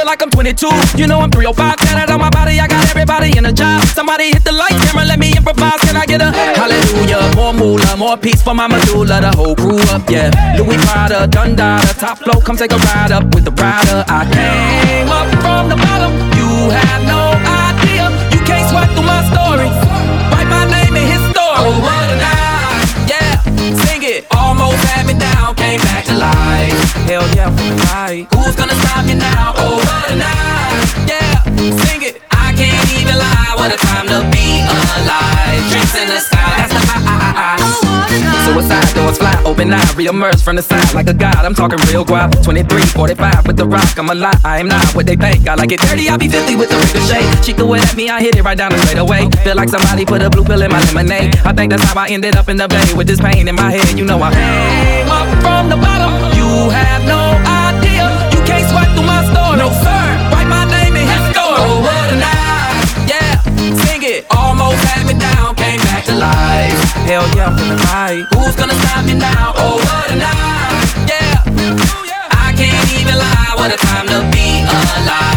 like I'm 22. You know I'm 305, tatted on my body, I got everybody in a job. Somebody hit the light camera, let me improvise. Can I get a hallelujah? More moolah, more peace for my medulla. The whole crew up, yeah. Louis Prada, Dundada, top flow, come take a ride up with the rider. I came up from the bottom, you have no idea. You can't swipe through my story, write my name in his story. Oh, what a night, yeah, sing it. Almost had me down, came back to life. Hell yeah, right. Who's gonna stop me now? Oh, what a night, yeah, sing it. I can't even lie, what a time to be alive. Drinks in the sky, that's the high. Suicide doors fly, open eye, re-emerge from the side like a god. I'm talking real guap, 23, 45 with the rock. I'm a lie, I am not what they think. I like it dirty, I be filthy with the ricochet. She threw it at me, I hit it right down the straight away. Feel like somebody put a blue pill in my lemonade. I think that's how I ended up in the bay with this pain in my head. You know I came up from the bottom. You have no idea. You can't swipe through my story. No sir, write my name in his story. Oh, what a night, yeah, sing it. Almost had me down, came back to life. Hell yeah, I'm feeling right. Who's gonna stop me now? Oh, what a night, yeah. I can't even lie, what a time to be alive.